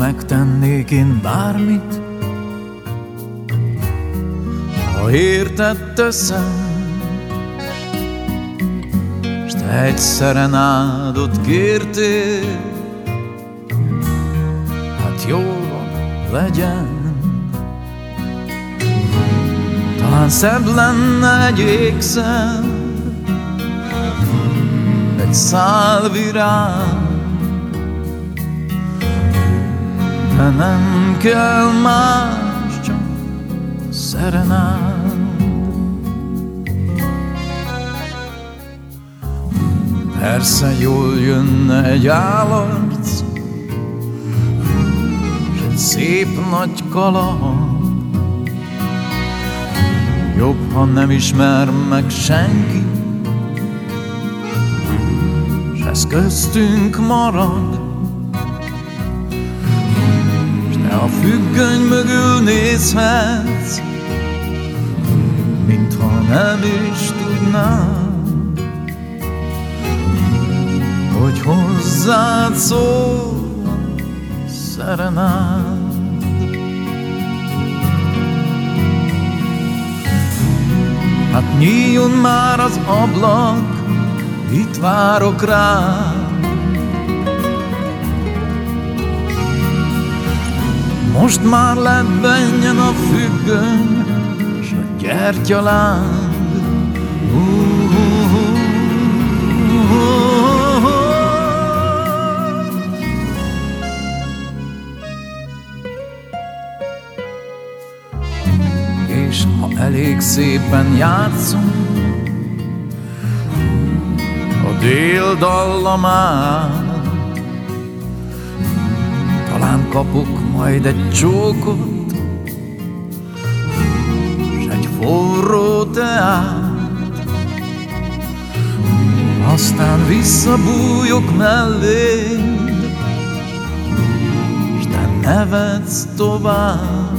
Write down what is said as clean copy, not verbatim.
megtennék én bármit, ha érted teszem, s te egy szerenádot kértél, hát jól van, legyen. Talán szebb lenne egy ékszer, egy szál virág, de nem kell más, csak szerenád. Persze jól jönne egy állarc, s egy szép nagy kaland. Jobb, ha nem ismer meg senki, s ez köztünk marad. S te a függöny mögül nézhetsz, mintha nem is tudnád, hogy hozzád szól szerenád. Hát nyíljon már az ablak, itt várok rád. Most már lebbenjen a függöny, s a gyertyalánd. És ha elég szépen játszunk a dél dallamát, talán kapok majd egy csókot, s egy forró teát, aztán visszabújok melléd, s te nevetsz tovább.